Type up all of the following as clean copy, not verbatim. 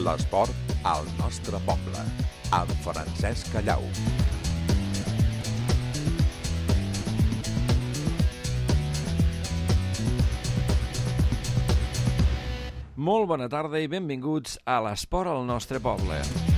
L'esport al nostre poble, amb Francesc Callau. Molt bona tarda i benvinguts a l'esport al nostre poble.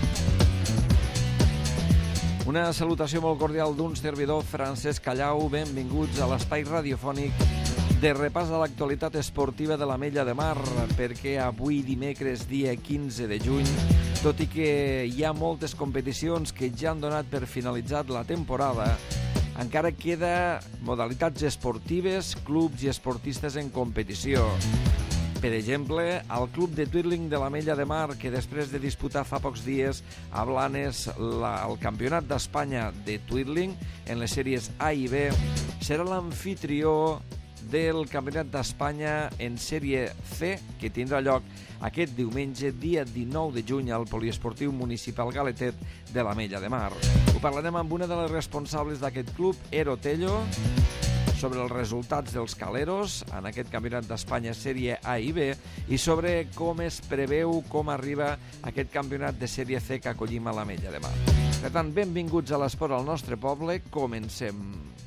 Una salutació molt cordial d'un servidor, Francesc Callau. Benvinguts a l'espai radiofònic de repàs a l'actualitat esportiva de l'Ametlla de Mar, perquè avui dimecres, dia 15 de juny, tot i que hi ha moltes competicions que ja han donat per finalitzat la temporada, encara queda modalitats esportives, clubs i esportistes en competició. Per exemple, el club de Twirling de l'Ametlla de Mar, que després de disputar fa pocs dies a Blanes el Campionat d'Espanya de Twirling en les sèries A i B, serà l'amfitrió del Campionat d'Espanya en sèrie C, que tindrà lloc aquest diumenge, dia 19 de juny, al Poliesportiu Municipal Galetet de l'Ametlla de Mar. Ho parlarem amb una de les responsables d'aquest club, Ero Tello, sobre els resultats dels caleros en aquest Campionat d'Espanya sèrie A i B i sobre com es preveu, com arriba aquest campionat de sèrie C que acollim a l'Ametlla de Mar. Per tant, benvinguts a l'esport al nostre poble. Comencem.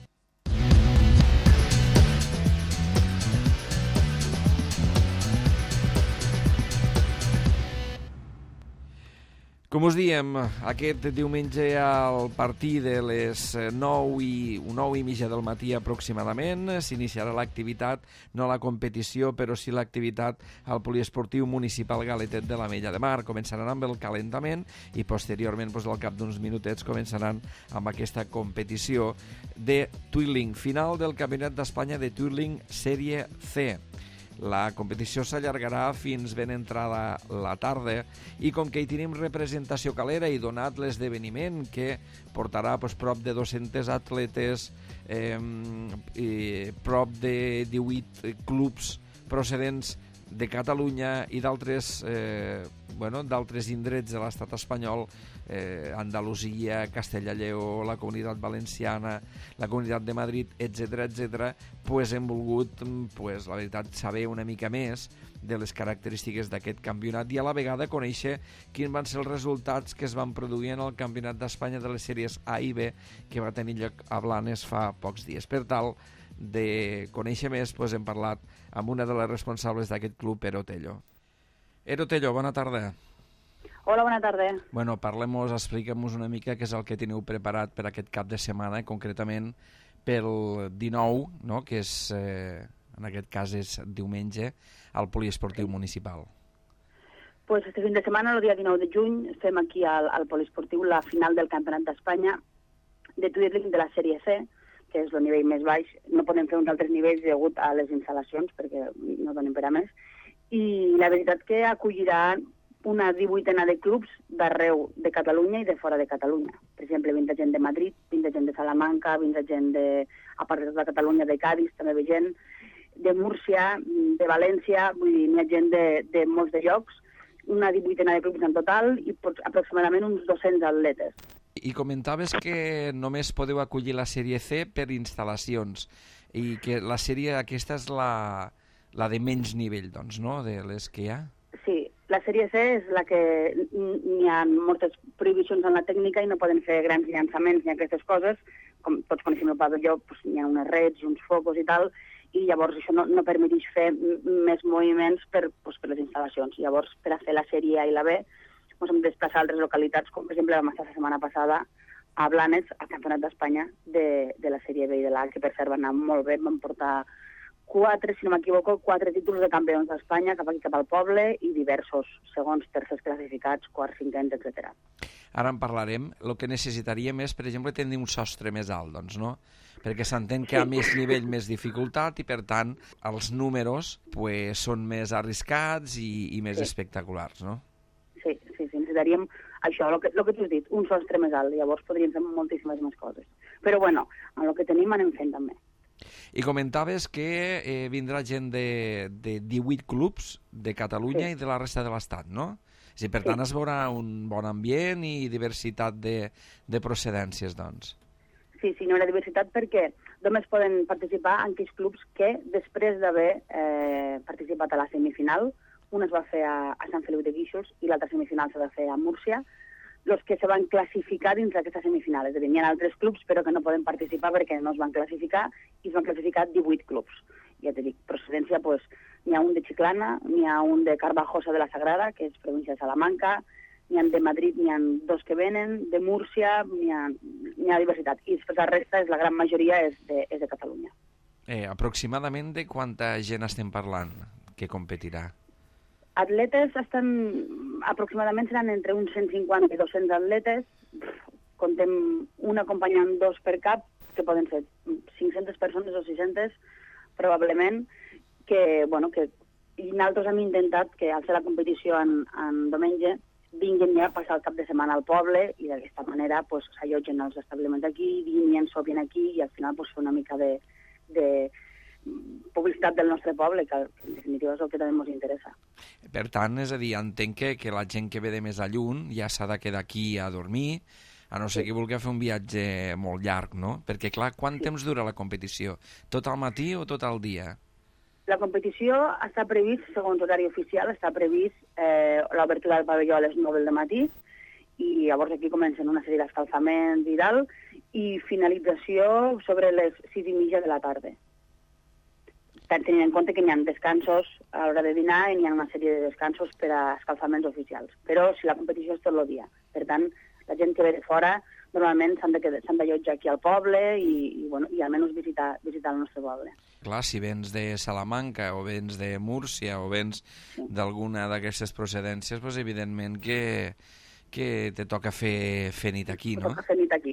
Com us diem, aquest diumenge al partir de les 9:30 del matí aproximadament s'iniciarà l'activitat, no la competició, però sí l'activitat al Poliesportiu Municipal Galetet de l'Ametlla de Mar. Començaran amb el calentament i posteriorment, al cap d'uns minutets, començaran amb aquesta competició de Twirling, final del Campionat d'Espanya de Twirling sèrie C. La competició s'allargarà fins ben entrada la tarda i com que hi tenim representació calera i donat l'esdeveniment que portarà prop de 200 atletes, prop de 18 clubs procedents de Catalunya i d'altres indrets de l'estat espanyol, Andalusia, Castella i Lleó, la Comunitat Valenciana, la Comunitat de Madrid, etc., hem volgut, la veritat, saber una mica més de les característiques d'aquest campionat i a la vegada conèixer quins van ser els resultats que es van produir en el Campionat d'Espanya de les sèries A i B que va tenir lloc a Blanes fa pocs dies. Per tal de conèixer més, hem parlat amb una de les responsables d'aquest club, Ero Tello. Ero Tello, bona tarda. Hola, bona tarda. Parlem-nos, expliquem-nos una mica què és el que teniu preparat per aquest cap de setmana, concretament pel 19, no?, que és, en aquest cas és diumenge, al Poliesportiu Municipal. Pues este fin de setmana, el dia 19 de juny, fem aquí al Poliesportiu la final del Campionat d'Espanya de Twirling de la sèrie C, que és el nivell més baix. No podem fer uns altres nivells degut a les instal·lacions, perquè no donem per a més. I la veritat que acollirà una 18ena de clubs d'arreu de Catalunya i de fora de Catalunya. Per exemple, vindrà gent de Madrid, vindrà gent de Salamanca, vindrà gent a part de tota Catalunya, de Cádiz, també ve gent de Múrcia, de València, vull dir, hi ha gent de molts de llocs, una 18ena de clubs en total i aproximadament uns 200 atletes. I comentaves que només podeu acollir la sèrie C per instal·lacions i que la sèrie aquesta és la de menys nivell, doncs, no?, de les que hi ha? Sí, la sèrie C és la que hi ha moltes prohibicions en la tècnica i no poden fer grans llançaments ni aquestes coses. Com tots coneixem el pavelló, hi ha unes reds, uns focus i tal, i llavors això no permeteix fer més moviments per les instal·lacions. Llavors, per a fer la sèrie A i la B, ens hem de desplaçar a altres localitats, com per exemple vam estar la setmana passada a Blanes, al Campionat d'Espanya de la sèrie B i de l'A, que per cert van anar molt bé, van portar 4 títols de campions d'Espanya cap aquí, cap al poble, i diversos segons, tercers classificats, quarts, cinquens, etc. Ara en parlarem. El que necessitaríem és, per exemple, tenir un sostre més alt, doncs, no? Perquè s'entén que hi ha més nivell, més dificultat, i per tant els números són més arriscats i més espectaculars, no? Sí, necessitaríem això, el que tu has dit, un sostre més alt, llavors podríem fer moltíssimes més coses. Però bueno, amb el que tenim anem fent també. I comentaves que vindrà gent de 18 clubs de Catalunya i de la resta de l'Estat, no? Per tant, es veurà un bon ambient i diversitat de procedències, doncs. Sí, no hi ha diversitat perquè només poden participar en aquells clubs que, després d'haver participat a la semifinal, una es va fer a Sant Feliu de Guíxols i l'altra semifinal s'ha de fer a Múrcia. Els que se van classificar dins d'aquesta semifinal, és a dir, hi ha altres clubs però que no poden participar perquè no es van classificar i es van classificar 18 clubs. Ja t'he dit, procedència, doncs, n'hi ha un de Chiclana, n'hi ha un de Carvajosa de la Sagrada, que és província de Salamanca, n'hi ha de Madrid, n'hi ha 2 que venen, de Múrcia, n'hi ha diversitat. I després la resta, la gran majoria, és de Catalunya. Aproximadament de quanta gent estem parlant que competirà? Atletes aproximadament seran entre uns 150 i 200 atletes. Contem un acompanyant 2 per cap, que poden ser 500 persones o 600, probablement, que nosaltres hem intentat que al fer la competició en diumenge vinguin ja a passar el cap de setmana al poble i d'aquesta manera s'allotgen als establiments aquí, vinguin, sopin aquí i al final fer una mica de publicitat del nostre poble, que en definitiva és el que també ens interessa. Per tant, és a dir, entenc que la gent que ve de més a lluny ja s'ha de quedar aquí a dormir, a no ser que vulgui fer un viatge molt llarg, no? Perquè, clar, quant temps dura la competició? Tot al matí o tot el dia? La competició està previst, segons horari oficial, està previst l'obertura del pavelló a les 9 del matí i llavors aquí comencen una sèrie d'escalfaments i tal, i finalització sobre les 6:30 de la tarda. Tenint en compte que hi ha descansos a l'hora de dinar i hi ha una sèrie de descansos per a escalfaments oficials. Però si la competició és tot el dia. Per tant, la gent que ve de fora normalment s'han d'allotjar aquí al poble i almenys visitar el nostre poble. Clar, si vens de Salamanca o vens de Múrcia o vens d'alguna d'aquestes procedències, doncs evidentment que te toca fer nit aquí, no? Toca fer nit aquí,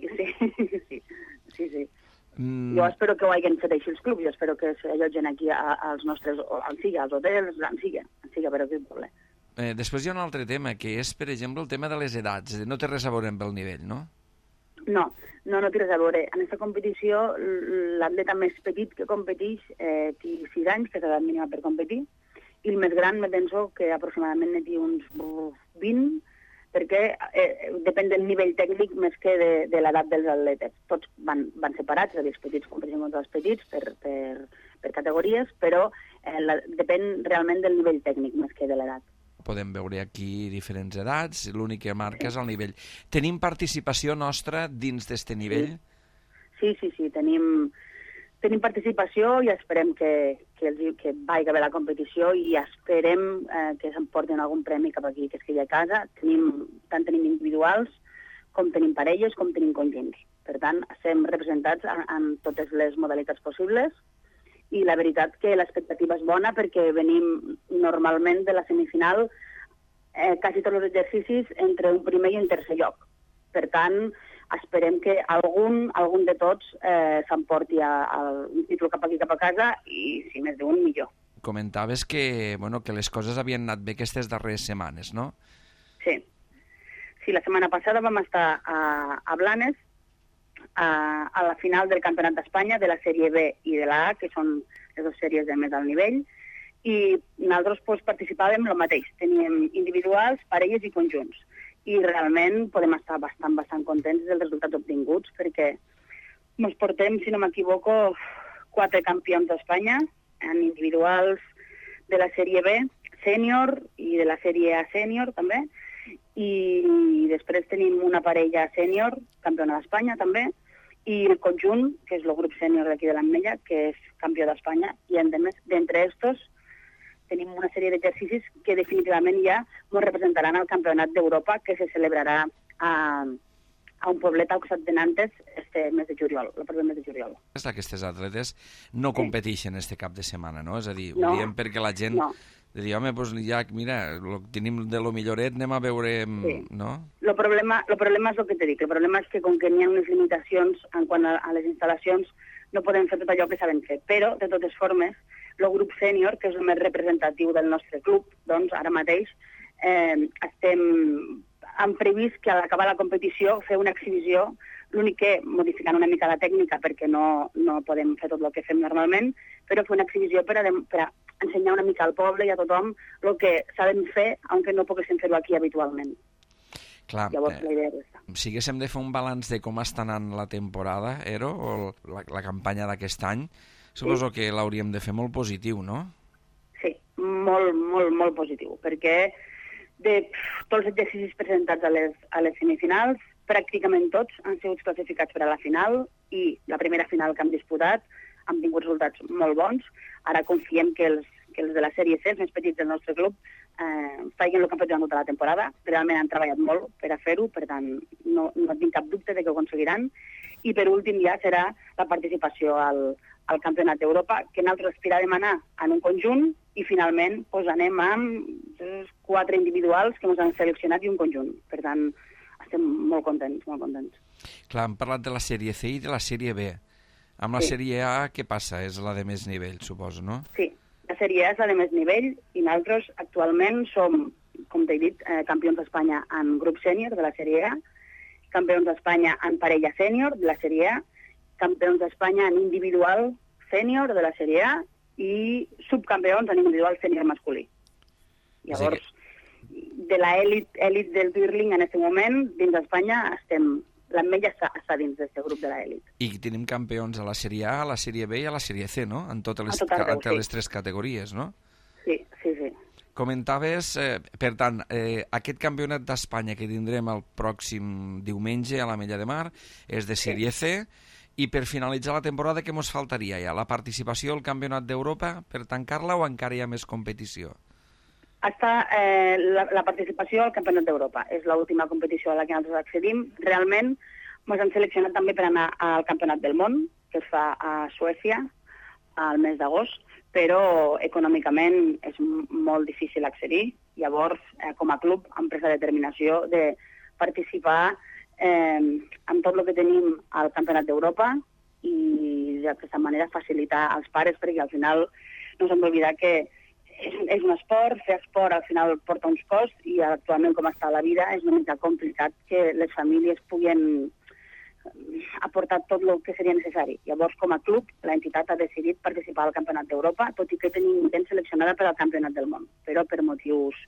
sí. Jo espero que ho hagin fet així els clubs, jo espero que s'allotgen aquí als nostres, als hotels, en siga, però aquí al poble. Després hi ha un altre tema, que és, per exemple, el tema de les edats. No té res a veure amb el nivell, no? No té res a veure. En aquesta competició, l'atleta més petit que competeix té 6 anys, que és l'edat mínima per competir, i el més gran, me penso que aproximadament ne té uns 20, perquè depèn del nivell tècnic més que de l'edat dels atletes. Tots van separats, és a dir, els petits competeixen contra els petits per categories, però depèn realment del nivell tècnic més que de l'edat. Podem veure aquí diferents edats, l'únic que marca és el nivell. Tenim participació nostra dins d'este nivell? Sí, tenim participació i esperem que vagi bé la competició i esperem que s'emportin algun premi cap aquí, que es quedi a casa. Tant tenim individuals, com tenim parelles, com tenim conjunts. Per tant, estem representats en totes les modalitats possibles i la veritat que l'expectativa és bona perquè venim normalment de la semifinal quasi tots els exercicis entre un primer i un tercer lloc. Per tant, esperem que algun de tots s'emporti un títol cap aquí, cap a casa, i si més d'un, millor. Comentaves que les coses havien anat bé aquestes darreres setmanes, no? Sí, la setmana passada vam estar a Blanes, a la final del Campionat d'Espanya, de la sèrie B i de la A, que són les dues sèries de més alt nivell, i nosaltres participàvem el mateix. Teníem individuals, parelles i conjunts. I realment podem estar bastant contents dels resultats obtinguts, perquè ens portem, si no m'equivoco, 4 campions d'Espanya, en individuals de la sèrie B, sènior, i de la sèrie A sènior, també, i després tenim una parella sènior, campiona d'Espanya, també, i el conjunt, que és el grup sènior d'aquí de l'Ametlla, que és campió d'Espanya, i d'entre estos tenim una sèrie d'exercicis que definitivament ja ens representaran al Campionat d'Europa, que se celebrarà a un poblet al costat de Nantes el mes de juliol, el proper mes de juliol. Aquestes atletes no competeixen este cap de setmana, no? És a dir, ho diem perquè la gent... De dir, home, doncs ja, mira, tenim de lo milloret, anem a veure... Sí. No? El problema és el que t'he dit. El problema és que com que n'hi ha unes limitacions en quant a les instal·lacions, no podem fer tot allò que sabem fer. Però, de totes formes, el grup sènior, que és el més representatiu del nostre club, doncs ara mateix hem previst que a l'acabar la competició fer una exhibició, l'únic que modificant una mica la tècnica perquè no podem fer tot el que fem normalment, però fer una exhibició per a ensenyar una mica al poble i a tothom el que sabem fer, aunque no poguéssim fer-ho aquí habitualment. Clar, llavors la idea és aquesta. Si haguéssim de fer un balanç de com està anant la temporada, Ero, o la campanya d'aquest any, suposo que l'hauríem de fer molt positiu, no? Sí, molt positiu, perquè de tots els exercicis presentats a les semifinals, pràcticament tots han sigut classificats per a la final i la primera final que hem disputat han tingut resultats molt bons. Ara confiem que els de la sèrie C, els més petits del nostre club, facin el que han fet durant tota la temporada. Realment han treballat molt per a fer-ho, per tant, no tinc cap dubte de que ho aconseguiran. I per últim ja serà la participació al Campionat d'Europa, que nosaltres aspiràvem a anar en un conjunt i finalment anem amb 4 individuals que ens han seleccionat i un conjunt. Per tant, estem molt contents, molt contents. Clar, hem parlat de la sèrie C i de la sèrie B. Amb la sèrie A, què passa? És la de més nivell, suposo, no? Sí, la sèrie A és la de més nivell i nosaltres actualment som, com t'he dit, campions d'Espanya en grup sènior de la sèrie A, campions d'Espanya en parella sènior de la sèrie A, campions d'Espanya en individual sènior de la sèrie A i subcampions en individual sènior masculí. Llavors, de l'elit del Twirling en aquest moment, dins d'Espanya, l'Ametlla està dins d'aquest grup de l'elit. I tenim campions a la sèrie A, a la sèrie B i a la sèrie C, no? En totes les 3 categories, no? Sí. Comentaves, per tant, aquest campionat d'Espanya que tindrem el pròxim diumenge a l'Ametlla de Mar és de sèrie C, i per finalitzar la temporada què ens faltaria ja? La participació al Campionat d'Europa per tancar-la o encara hi ha més competició? La participació al Campionat d'Europa. És l'última competició a la que nosaltres accedim. Realment ens han seleccionat també per anar al Campionat del Món, que es fa a Suècia al mes d'agost, però econòmicament és molt difícil accedir. Llavors, com a club, hem pres la determinació de participar amb tot el que tenim al Campionat d'Europa i d'aquesta manera facilitar als pares, perquè al final no s'hem d'oblidar que és un esport, fer esport al final porta uns costs i actualment com està la vida és una mica complicat que les famílies puguin aportar tot el que seria necessari. Llavors, com a club, l'entitat ha decidit participar al Campionat d'Europa, tot i que tenim gent seleccionada per al Campionat del Món, però per motius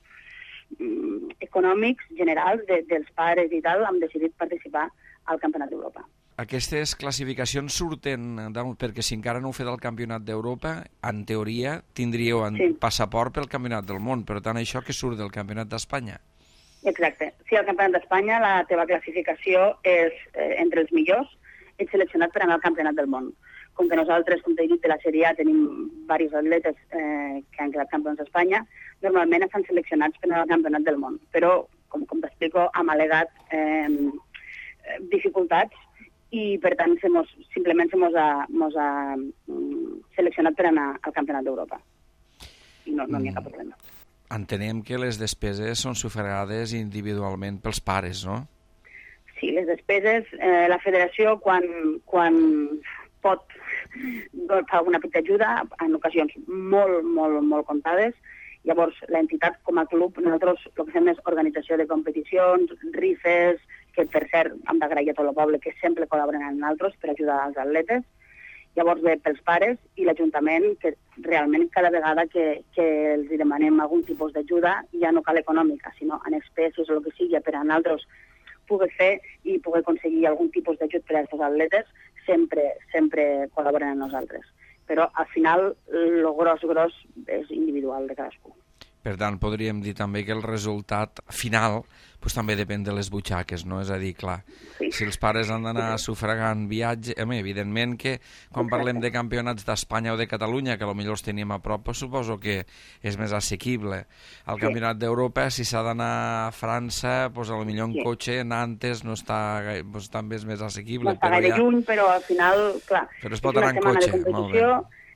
econòmics generals dels pares i tal, hem decidit participar al Campionat d'Europa. Aquestes classificacions surten, perquè si encara no heu fet el Campionat d'Europa, en teoria tindríeu passaport pel Campionat del Món, per tant això que surt del Campionat d'Espanya? Exacte. Si al Campionat d'Espanya la teva classificació és entre els millors, ets seleccionat per anar al Campionat del Món. Com que nosaltres, com t'he dit, de la Sèrie A tenim diversos atletes que han quedat campions d'Espanya, normalment estan seleccionats per anar al Campionat del Món. Però, com t'explico, hem al·legat dificultats i, per tant, simplement mos ha seleccionat per anar al Campionat d'Europa. I no hi ha cap problema. Entenem que les despeses són sufragades individualment pels pares, no? Sí, les despeses, la federació, quan pot fa alguna petita ajuda, en ocasions molt comptades. Llavors, l'entitat com a club, nosaltres el que fem és organització de competicions, rifes, que per cert hem d'agrair a tot el poble que sempre col·laboren amb nosaltres per ajudar als atletes. Llavors ve pels pares i l'Ajuntament, que realment cada vegada que els demanem algun tipus d'ajuda, ja no cal econòmica, sinó en espècies o el que sigui, per a nosaltres poder fer i poder aconseguir algun tipus d'ajut per a aquests atletes, sempre col·laboren amb nosaltres. Però al final el gros és individual de cadascú. Per tant, podríem dir també que el resultat final també depèn de les butxaques, no? És a dir, clar, si els pares han d'anar sufragant viatge... Evidentment que quan parlem de campionats d'Espanya o de Catalunya, que potser els tenim a prop, suposo que és més assequible. Al campionat d'Europa, si s'ha d'anar a França, potser en cotxe, Nantes, no està també és més assequible. No està gaire lluny, però al final, clar, però es pot anar en cotxe, molt bé.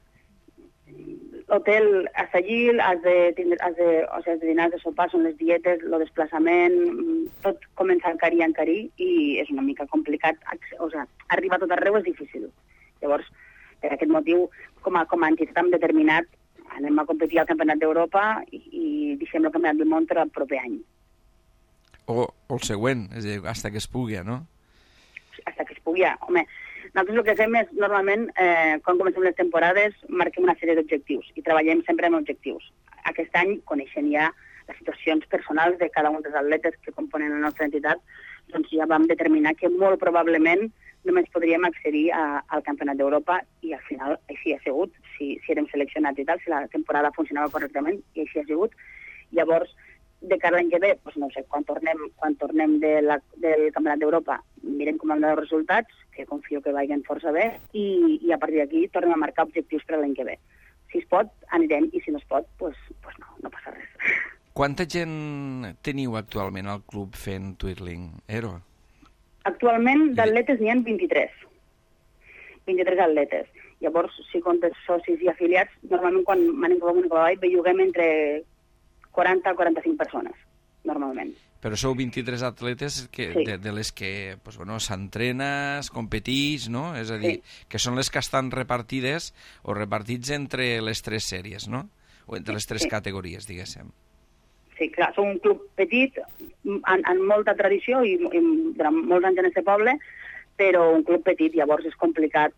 Hotel està allí, has de dinar, de sopar, són les dietes, el desplaçament, tot comença a encarir i és una mica complicat. Arribar a tot arreu és difícil. Llavors, per aquest motiu, com a entitat hem determinat, anem a competir al Campionat d'Europa i deixem el Campionat del Món per al proper any. O el següent, és a dir, fins que es pugui, no? Fins que es pugui, home. Nosaltres el que fem és, normalment, quan comencem les temporades, marquem una sèrie d'objectius i treballem sempre amb objectius. Aquest any, coneixent ja les situacions personals de cada un dels atletes que componen la nostra entitat, doncs ja vam determinar que molt probablement només podríem accedir al Campionat d'Europa i al final així ha sigut, si érem seleccionats i tal, si la temporada funcionava correctament i així ha sigut. Llavors, de cara a l'any que ve, doncs no sé, quan tornem del Campionat d'Europa mirem com han de els resultats, que confio que vagin força bé, i a partir d'aquí tornem a marcar objectius per a l'any que ve. Si es pot, anirem, i si no es pot, doncs no passa res. Quanta gent teniu actualment al club fent twirling, Ero? Actualment d'atletes n'hi ha 23. 23 atletes. Llavors, si comptes socis i afiliats, normalment quan m'anem cap amunt i cap avall, belluguem entre 40 a 45 persones, normalment. Però sou 23 atletes de les que s'entrenes, competís, no? És a dir, que són les que estan repartides o repartits entre les 3 sèries, no? O entre les 3 categories, diguéssim. Sí, clar, som un club petit, amb molta tradició i durant molts anys en aquest poble, però un club petit, llavors és complicat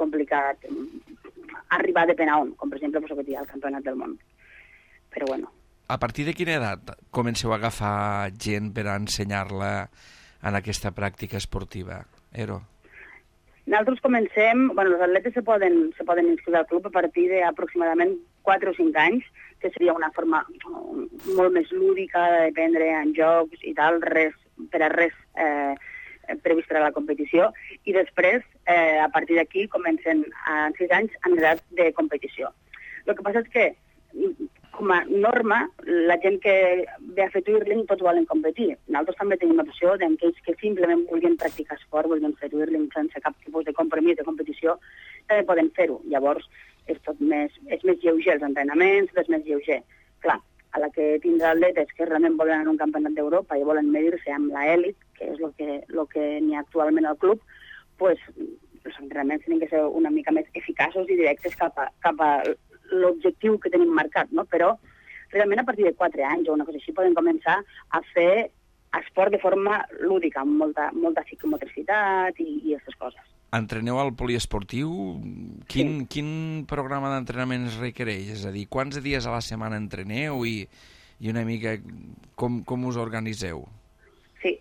arribar de pena on, com per exemple al Campionat del Món. Però bueno. A partir de quina edat comenceu a agafar gent per a ensenyar-la en aquesta pràctica esportiva, Ero? Nosaltres comencem, els atletes se poden inscriure al club a partir d'aproximadament 4 o 5 anys, que seria una forma molt més lúdica d'aprendre en jocs i tal, per a res previst per a la competició, i després, a partir d'aquí, comencen a 6 anys en edat de competició. El que passa és que, com a norma, la gent que ve a fer twirling tots volen competir. Nosaltres també tenim l'opció d'aquells que simplement vulguin practicar esport, vulguin fer twirling sense cap tipus de compromís de competició, també poden fer-ho. Llavors, és més lleuger els entrenaments, és més lleuger. Clar, a la que tindrà atletes que realment volen anar a un campionat d'Europa i volen medir-se amb l'elit, que és el que n'hi ha actualment al club, doncs els entrenaments tenen que ser una mica més eficaços i directes cap a l'objectiu que tenim marcat, no? Però realment a partir de 4 anys o una cosa així poden començar a fer esport de forma lúdica, amb molta psicomotricitat i aquestes coses. Entreneu al poliesportiu? Quin programa d'entrenament es requereix? És a dir, quants dies a la setmana entreneu i una mica com us organiseu? Sí,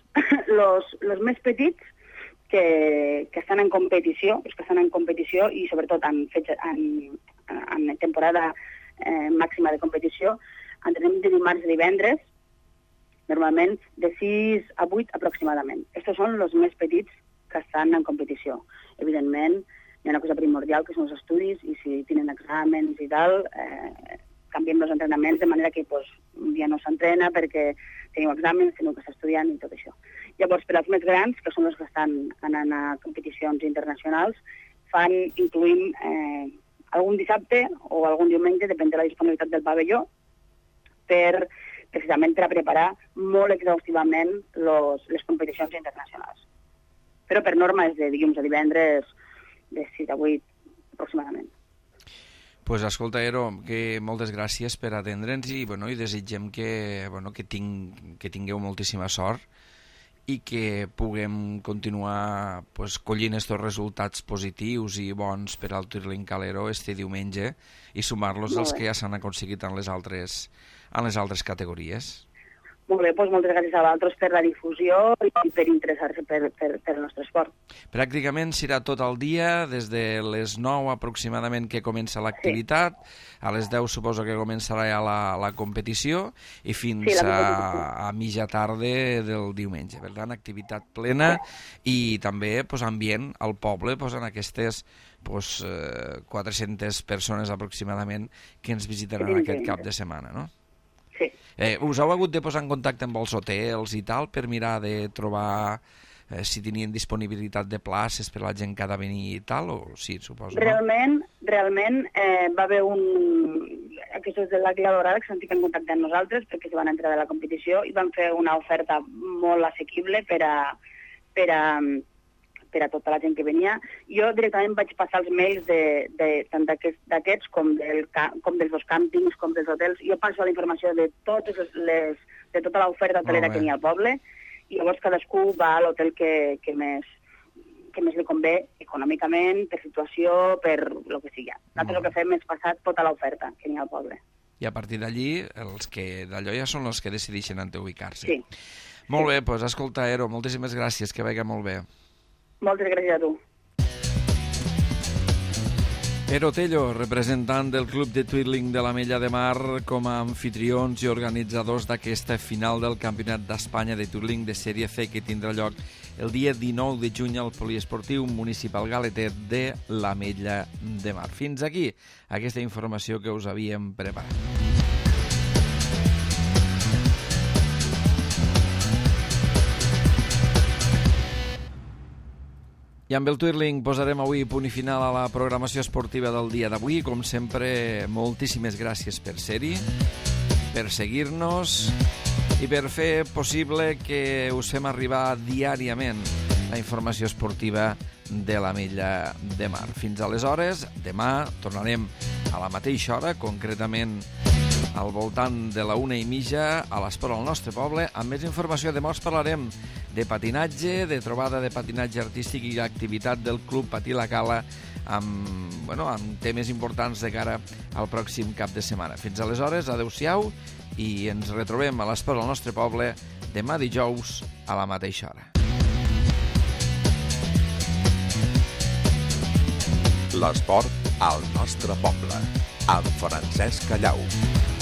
los més petits que estan en competició, i sobretot en temporada màxima de competició, entrenem de dimarts a divendres, normalment de 6 a 8 aproximadament. Estos són els més petits que estan en competició. Evidentment, hi ha una cosa primordial que són els estudis, i si tenen exàmens i tal, canviem els entrenaments de manera que un dia no s'entrena perquè teniu exàmens, teniu que estar estudiant i tot això. Llavors, per als més grans, que són els que estan anant a competicions internacionals, incluïm algun dissabte o algun diumenge, depèn de la disponibilitat del pavelló, precisament per a preparar molt exhaustivament les competicions internacionals. Però per norma és de dilluns a divendres de 6 a 8 aproximadament. Pues escolta, Ero, que moltes gràcies per atendre'ns i desitgem que tingueu moltíssima sort i que puguem continuar collint estos resultats positius i bons per al Twirling Calero este diumenge i sumar-los als que ja s'han aconseguit en les altres categories. Molt bé, doncs moltes gràcies a vosaltres per la difusió i per interessar-se per el nostre esport. Pràcticament serà tot el dia, des de les 9 aproximadament que comença l'activitat, a les 10 suposo que començarà ja la competició, i fins a mitja tarda del diumenge. Per tant, activitat plena i també ambient al poble en aquestes 400 persones aproximadament que ens visitaran aquest cap de setmana, no? Sí. Us heu hagut de posar en contacte amb els hotels i tal per mirar de trobar si tenien disponibilitat de places per a la gent que ha de venir i tal, o sí, suposo, no? Realment va haver aquests de l'Àguila Dorada que s'han ficat en contacte amb nosaltres perquè se van entrar de la competició i van fer una oferta molt assequible per a tota la gent que venia. Jo directament vaig passar els mails tant d'aquests com dels dos càmpings, com dels hotels. Jo passo la informació de tota l'oferta hotelera que n'hi ha al poble, i llavors cadascú va a l'hotel que més li convé econòmicament, per situació, per el que sigui. Nosaltres el que fem és passar tota l'oferta que n'hi ha al poble. I a partir d'allí, els que d'allò ja són els que decideixen on ubicar-se. Sí. Molt bé, doncs escolta, Ero, moltíssimes gràcies, que vagi molt bé. Moltes gràcies a tu. Pere Otello, representant del Club de Twirling de l'Ametlla de Mar, com a anfitrions i organitzadors d'aquesta final del Campionat d'Espanya de Twirling de Sèrie C, que tindrà lloc el dia 19 de juny al Poliesportiu Municipal Galeter de l'Ametlla de Mar. Fins aquí aquesta informació que us havíem preparat. I amb el Twirling posarem avui punt i final a la programació esportiva del dia d'avui. Com sempre, moltíssimes gràcies per ser-hi, per seguir-nos i per fer possible que us fem arribar diàriament la informació esportiva de l'Ametlla de Mar. Fins aleshores, demà tornarem a la mateixa hora, concretament al voltant de la 1:30 a l'Esport al nostre poble, amb més informació. Demà us parlarem de patinatge, de trobada de patinatge artístic i activitat del Club Patí la Cala amb temes importants de cara al pròxim cap de setmana. Fins aleshores, adeu-siau i ens retrobem a l'Esport al nostre poble demà dijous a la mateixa hora. L'esport al nostre poble, amb Francesc Callau.